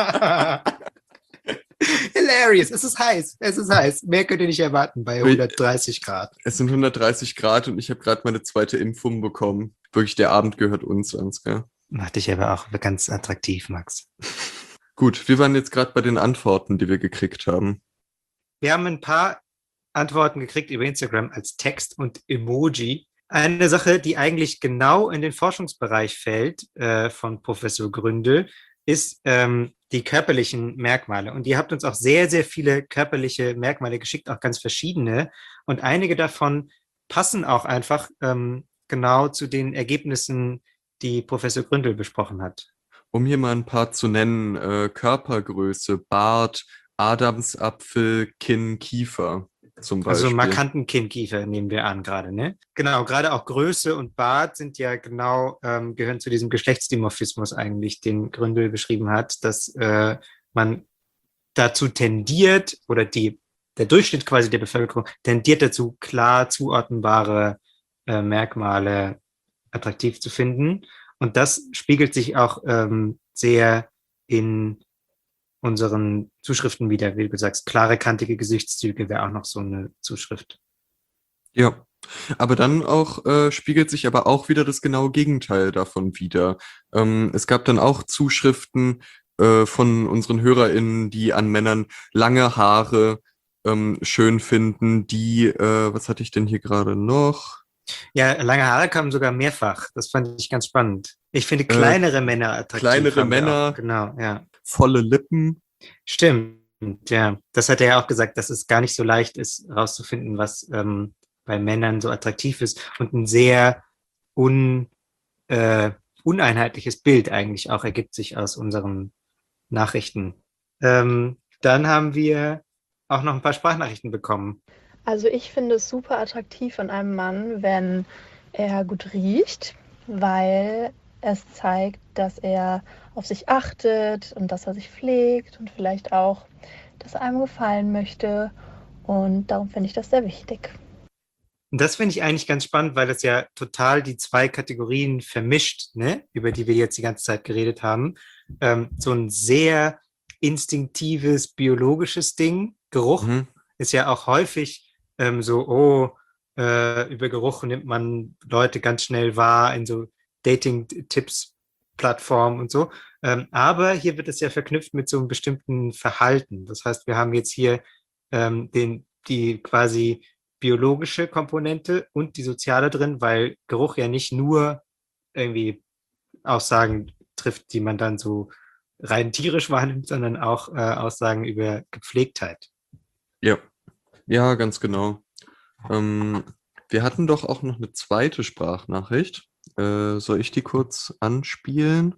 Hilarious, es ist heiß, es ist heiß. Mehr könnt ihr nicht erwarten bei hundertdreißig Grad. Es sind hundertdreißig Grad und ich habe gerade meine zweite Impfung bekommen. Wirklich, der Abend gehört uns, Ansgar. Macht dich aber auch ganz attraktiv, Max. Gut, wir waren jetzt gerade bei den Antworten, die wir gekriegt haben. Wir haben ein paar Antworten gekriegt über Instagram als Text und Emoji. Eine Sache, die eigentlich genau in den Forschungsbereich fällt äh, von Professor Gründel, ist ähm, die körperlichen Merkmale. Und ihr habt uns auch sehr, sehr viele körperliche Merkmale geschickt, auch ganz verschiedene. Und einige davon passen auch einfach ähm, genau zu den Ergebnissen, die Professor Gründel besprochen hat. Um hier mal ein paar zu nennen, äh, Körpergröße, Bart, Adamsapfel, Kinn, Kiefer zum Beispiel. Also markanten Kinnkiefer nehmen wir an gerade, ne? Genau, gerade auch Größe und Bart sind ja genau, ähm, gehören zu diesem Geschlechtsdimorphismus eigentlich, den Gründel beschrieben hat, dass äh, man dazu tendiert, oder die, der Durchschnitt quasi der Bevölkerung tendiert dazu, klar zuordnenbare äh, Merkmale attraktiv zu finden. Und das spiegelt sich auch ähm, sehr in unseren Zuschriften wieder, wie du sagst, klare, kantige Gesichtszüge wäre auch noch so eine Zuschrift. Ja, aber dann auch äh, spiegelt sich aber auch wieder das genaue Gegenteil davon wider. Ähm, es gab dann auch Zuschriften äh, von unseren HörerInnen, die an Männern lange Haare ähm, schön finden, die, äh, was hatte ich denn hier gerade noch? Ja, lange Haare kamen sogar mehrfach. Das fand ich ganz spannend. Ich finde kleinere äh, Männer attraktiv. Kleinere Männer. Auch, genau, ja. Volle Lippen. Stimmt, ja. Das hat er ja auch gesagt, dass es gar nicht so leicht ist, rauszufinden, was ähm, bei Männern so attraktiv ist. Und ein sehr un, äh, uneinheitliches Bild eigentlich auch ergibt sich aus unseren Nachrichten. Ähm, dann haben wir auch noch ein paar Sprachnachrichten bekommen. Also ich finde es super attraktiv an einem Mann, wenn er gut riecht, weil es zeigt, dass er auf sich achtet und dass er sich pflegt und vielleicht auch, dass er einem gefallen möchte. Und darum finde ich das sehr wichtig. Und das finde ich eigentlich ganz spannend, weil das ja total die zwei Kategorien vermischt, ne, über die wir jetzt die ganze Zeit geredet haben. Ähm, so ein sehr instinktives, biologisches Ding. Geruch Mhm. ist ja auch häufig ähm, so, oh, äh, über Geruch nimmt man Leute ganz schnell wahr in so Dating-Tipps-Plattformen und so. Ähm, aber hier wird es ja verknüpft mit so einem bestimmten Verhalten. Das heißt, wir haben jetzt hier ähm, den, die quasi biologische Komponente und die soziale drin, weil Geruch ja nicht nur irgendwie Aussagen trifft, die man dann so rein tierisch wahrnimmt, sondern auch äh, Aussagen über Gepflegtheit. Ja, ja, ganz genau. Ähm, wir hatten doch auch noch eine zweite Sprachnachricht. Äh, soll ich die kurz anspielen?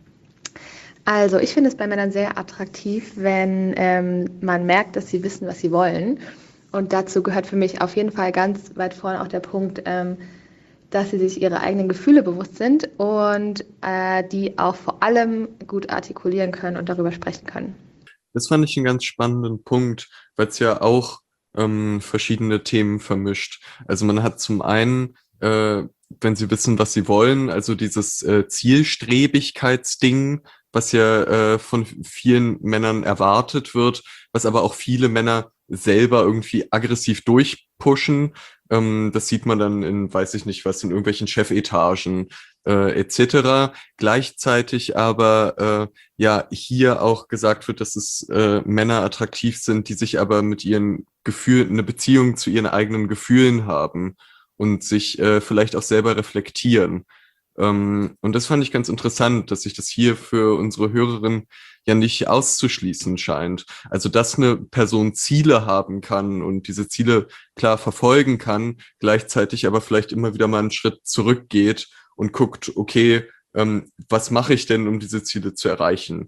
Also ich finde es bei Männern sehr attraktiv, wenn ähm, man merkt, dass sie wissen, was sie wollen. Und dazu gehört für mich auf jeden Fall ganz weit vorne auch der Punkt, ähm, dass sie sich ihre eigenen Gefühle bewusst sind und äh, die auch vor allem gut artikulieren können und darüber sprechen können. Das fand ich einen ganz spannenden Punkt, weil es ja auch ähm, verschiedene Themen vermischt. Also man hat zum einen, äh, wenn sie wissen, was sie wollen, also dieses äh, Zielstrebigkeitsding, was ja äh, von vielen Männern erwartet wird, was aber auch viele Männer selber irgendwie aggressiv durchpushen. Ähm, das sieht man dann in, weiß ich nicht was, in irgendwelchen Chefetagen äh, et cetera. Gleichzeitig aber äh, ja hier auch gesagt wird, dass es äh, Männer attraktiv sind, die sich aber mit ihren Gefühlen, eine Beziehung zu ihren eigenen Gefühlen haben und sich äh, vielleicht auch selber reflektieren. Ähm, und das fand ich ganz interessant, dass sich das hier für unsere Hörerin ja nicht auszuschließen scheint. Also, dass eine Person Ziele haben kann und diese Ziele klar verfolgen kann, gleichzeitig aber vielleicht immer wieder mal einen Schritt zurückgeht und guckt, okay, ähm, was mache ich denn, um diese Ziele zu erreichen?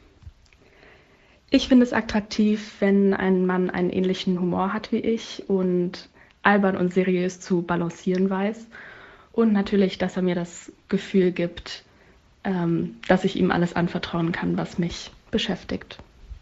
Ich finde es attraktiv, wenn ein Mann einen ähnlichen Humor hat wie ich und albern und seriös zu balancieren weiß. Und natürlich, dass er mir das Gefühl gibt, ähm, dass ich ihm alles anvertrauen kann, was mich beschäftigt.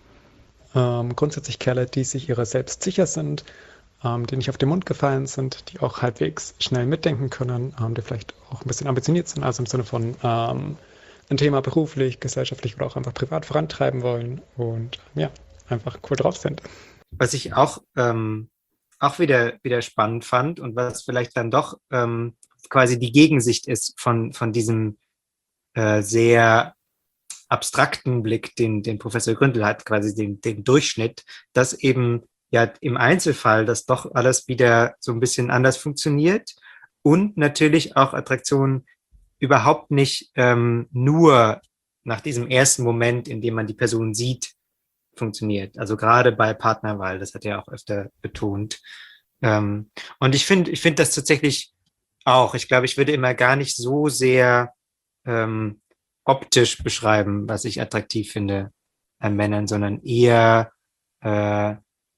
Ähm, grundsätzlich Kerle, die sich ihrer selbst sicher sind, ähm, die nicht auf den Mund gefallen sind, die auch halbwegs schnell mitdenken können, ähm, die vielleicht auch ein bisschen ambitioniert sind, also im Sinne von ähm, ein Thema beruflich, gesellschaftlich oder auch einfach privat vorantreiben wollen und ja, einfach cool drauf sind. Was ich auch, ähm, auch wieder, wieder spannend fand und was vielleicht dann doch ähm, quasi die Gegensicht ist von, von diesem äh, sehr abstrakten Blick, den, den Professor Gründel hat, quasi den, den Durchschnitt, dass eben ja im Einzelfall das doch alles wieder so ein bisschen anders funktioniert und natürlich auch Attraktion überhaupt nicht ähm, nur nach diesem ersten Moment, in dem man die Person sieht, funktioniert. Also gerade bei Partnerwahl, das hat er auch öfter betont. Ähm, und ich finde, ich finde das tatsächlich auch. Ich glaube, ich würde immer gar nicht so sehr ähm, optisch beschreiben, was ich attraktiv finde an Männern, sondern eher äh,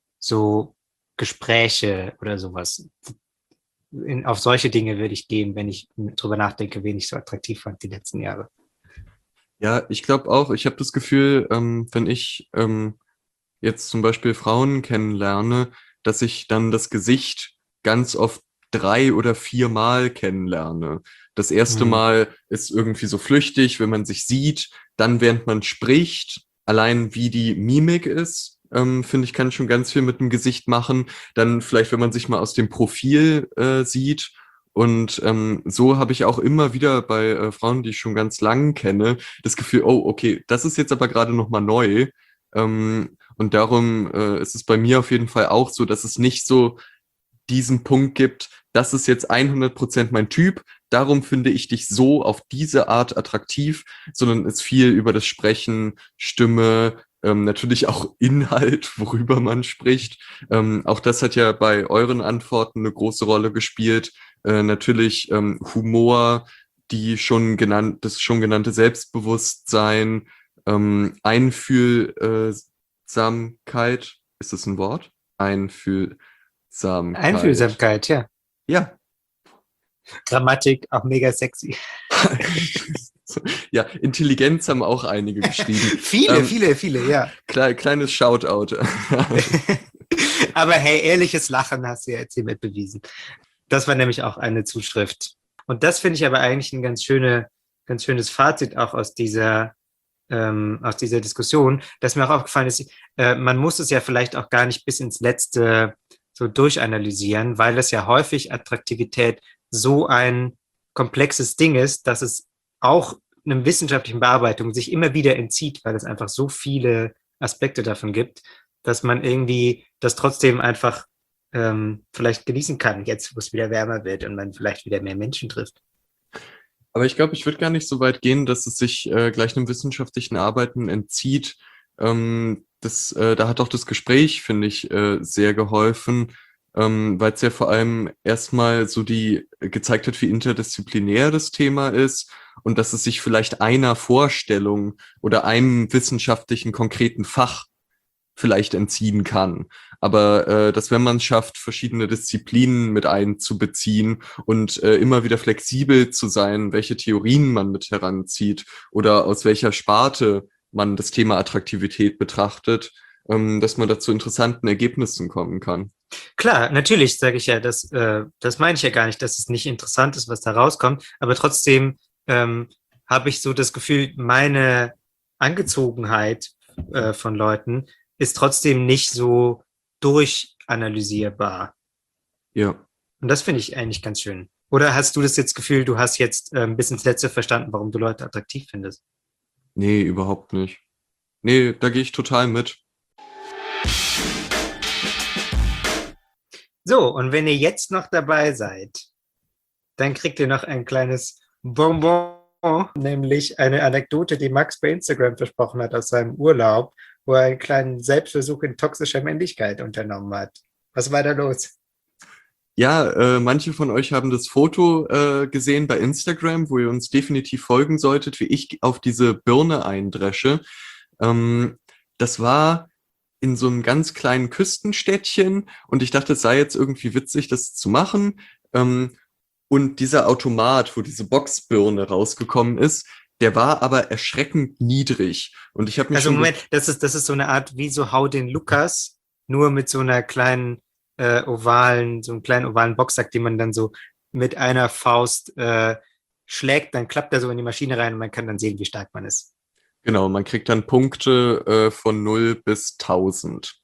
so Gespräche oder sowas. In, auf solche Dinge würde ich gehen, wenn ich drüber nachdenke, wen ich so attraktiv fand die letzten Jahre. Ja, ich glaube auch, ich habe das Gefühl, ähm, wenn ich ähm, jetzt zum Beispiel Frauen kennenlerne, dass ich dann das Gesicht ganz oft drei oder viermal kennenlerne. Das erste Mhm. Mal ist irgendwie so flüchtig, wenn man sich sieht, dann während man spricht, allein wie die Mimik ist, ähm, finde ich, kann schon ganz viel mit dem Gesicht machen. Dann vielleicht, wenn man sich mal aus dem Profil äh, sieht. Und ähm, so habe ich auch immer wieder bei äh, Frauen, die ich schon ganz lang kenne, das Gefühl, oh, okay, das ist jetzt aber gerade nochmal neu. Ähm, und darum äh, ist es bei mir auf jeden Fall auch so, dass es nicht so diesen Punkt gibt, das ist jetzt hundert Prozent mein Typ, darum finde ich dich so auf diese Art attraktiv, sondern es viel über das Sprechen, Stimme, ähm, natürlich auch Inhalt, worüber man spricht. Ähm, auch das hat ja bei euren Antworten eine große Rolle gespielt. Äh, natürlich ähm, Humor, die schon genannt, das schon genannte Selbstbewusstsein, ähm, Einfühlsamkeit, ist das ein Wort? Einfühl Einfühlsamkeit. Einfühlsamkeit, ja. Ja. Grammatik, auch mega sexy. Ja, Intelligenz haben auch einige geschrieben. viele, ähm, viele, viele, ja. Kle- kleines Shoutout. Aber hey, ehrliches Lachen hast du ja jetzt hiermit bewiesen. Das war nämlich auch eine Zuschrift. Und das finde ich aber eigentlich ein ganz schöne, ganz schönes Fazit auch aus dieser, ähm, aus dieser Diskussion, dass mir auch aufgefallen ist, äh, man muss es ja vielleicht auch gar nicht bis ins Letzte so durchanalysieren, weil es ja häufig Attraktivität so ein komplexes Ding ist, dass es auch einer wissenschaftlichen Bearbeitung sich immer wieder entzieht, weil es einfach so viele Aspekte davon gibt, dass man irgendwie das trotzdem einfach ähm, vielleicht genießen kann, jetzt wo es wieder wärmer wird und man vielleicht wieder mehr Menschen trifft. Aber ich glaube, ich würde gar nicht so weit gehen, dass es sich äh, gleich einem wissenschaftlichen Arbeiten entzieht. Ähm, das, äh, da hat auch das Gespräch, finde ich, äh, sehr geholfen, ähm, weil es ja vor allem erstmal so die gezeigt hat, wie interdisziplinär das Thema ist und dass es sich vielleicht einer Vorstellung oder einem wissenschaftlichen konkreten Fach vielleicht entziehen kann. Aber äh, dass wenn man es schafft, verschiedene Disziplinen mit einzubeziehen und äh, immer wieder flexibel zu sein, welche Theorien man mit heranzieht oder aus welcher Sparte man das Thema Attraktivität betrachtet, ähm, dass man da zu interessanten Ergebnissen kommen kann. Klar, natürlich sage ich ja, das, äh, das meine ich ja gar nicht, dass es nicht interessant ist, was da rauskommt, aber trotzdem ähm, habe ich so das Gefühl, meine Angezogenheit äh, von Leuten ist trotzdem nicht so durchanalysierbar. Ja. Und das finde ich eigentlich ganz schön. Oder hast du das jetzt Gefühl, du hast jetzt äh, bis ins Letzte verstanden, warum du Leute attraktiv findest? Nee, überhaupt nicht. Nee, da gehe ich total mit. So, und wenn ihr jetzt noch dabei seid, dann kriegt ihr noch ein kleines Bonbon, nämlich eine Anekdote, die Max bei Instagram versprochen hat aus seinem Urlaub, wo er einen kleinen Selbstversuch in toxischer Männlichkeit unternommen hat. Was war da los? Ja, äh, manche von euch haben das Foto äh, gesehen bei Instagram, wo ihr uns definitiv folgen solltet, wie ich auf diese Birne eindresche. Ähm, das war in so einem ganz kleinen Küstenstädtchen und ich dachte, es sei jetzt irgendwie witzig, das zu machen. Ähm, und dieser Automat, wo diese Boxbirne rausgekommen ist, der war aber erschreckend niedrig. Und ich habe mich Also schon Moment, das ist, das ist so eine Art wie so Hau den Lukas, nur mit so einer kleinen äh, ovalen, so einem kleinen ovalen Boxsack, den man dann so mit einer Faust äh, schlägt, dann klappt er so in die Maschine rein und man kann dann sehen, wie stark man ist. Genau, man kriegt dann Punkte äh, von null bis tausend.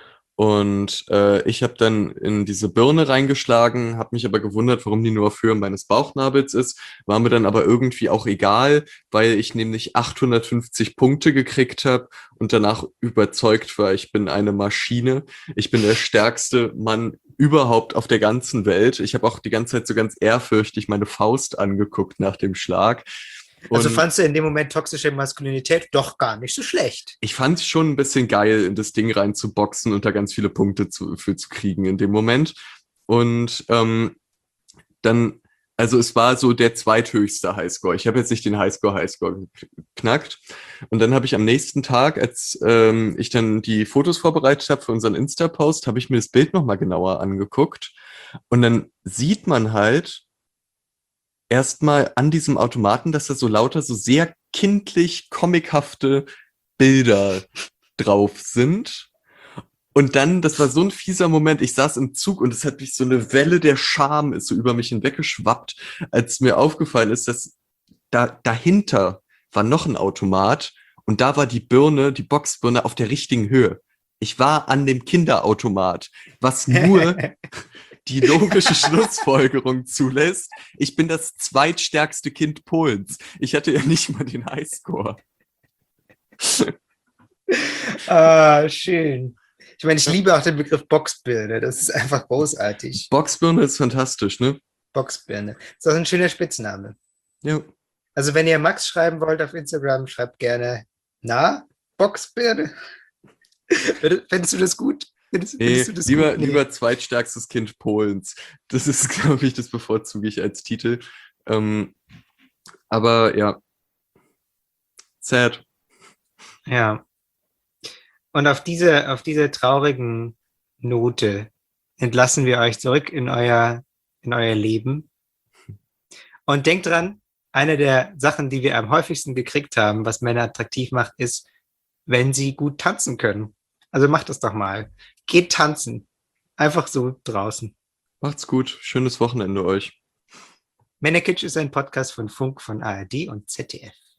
Und äh, ich habe dann in diese Birne reingeschlagen, habe mich aber gewundert, warum die nur auf Höhe meines Bauchnabels ist. War mir dann aber irgendwie auch egal, weil ich nämlich achthundertfünfzig Punkte gekriegt habe und danach überzeugt war, ich bin eine Maschine. Ich bin der stärkste Mann überhaupt auf der ganzen Welt. Ich habe auch die ganze Zeit so ganz ehrfürchtig meine Faust angeguckt nach dem Schlag. Also Und fandst du in dem Moment toxische Maskulinität doch gar nicht so schlecht? ich fand es schon ein bisschen geil, in das Ding reinzuboxen und da ganz viele Punkte zu, für zu kriegen in dem Moment. Und ähm, dann, also es war so der zweithöchste Highscore. Ich habe jetzt nicht den Highscore Highscore geknackt. Und dann habe ich am nächsten Tag, als ähm, ich dann die Fotos vorbereitet habe für unseren Insta-Post, habe ich mir das Bild nochmal genauer angeguckt. Und dann sieht man halt erstmal an diesem Automaten, dass da so lauter so sehr kindlich comichafte Bilder drauf sind. Und dann, das war so ein fieser Moment, ich saß im Zug und es hat mich so eine Welle der Scham ist so über mich hinweggeschwappt, als mir aufgefallen ist, dass da dahinter war noch ein Automat und da war die Birne, die Boxbirne auf der richtigen Höhe. Ich war an dem Kinderautomat, was nur die logische Schlussfolgerung zulässt. Ich bin das zweitstärkste Kind Polens. Ich hatte ja nicht mal den Highscore. Ah, schön. Ich meine, ich liebe auch den Begriff Boxbirne. Das ist einfach großartig. Boxbirne ist fantastisch, ne? Boxbirne. Ist auch ein schöner Spitzname. Ja. Also wenn ihr Max schreiben wollt auf Instagram, schreibt gerne, na, Boxbirne? Findest du das gut? Findest, Nee, findest du das lieber, gut? Nee. lieber zweitstärkstes Kind Polens. Das ist, glaube ich, das bevorzuge ich als Titel. Ähm, aber ja, sad. Ja. Und auf diese, auf diese traurigen Note entlassen wir euch zurück in euer, in euer Leben. Und denkt dran, eine der Sachen, die wir am häufigsten gekriegt haben, was Männer attraktiv macht, ist, wenn sie gut tanzen können. Also macht das doch mal. Geht tanzen. Einfach so draußen. Macht's gut. Schönes Wochenende euch. Männerkitsch ist ein Podcast von Funk, von A R D und Z D F.